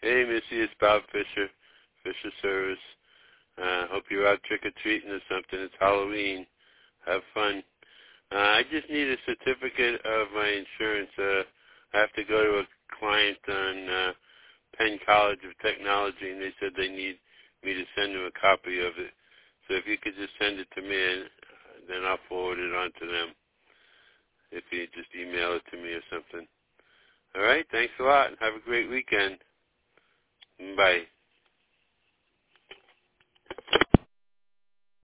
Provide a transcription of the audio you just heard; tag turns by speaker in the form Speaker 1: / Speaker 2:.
Speaker 1: Hey, Missy, it's Bob Fisher, Fisher Service. Hope you're out trick-or-treating or something. It's Halloween. Have fun. I just need a certificate of my insurance. I have to go to a client on Penn College of Technology, and they said they need me to send them a copy of it. So if you could just send it to me, then I'll forward it on to them. If you just email it to me or something. All right, thanks a lot. Have a great weekend. Bye.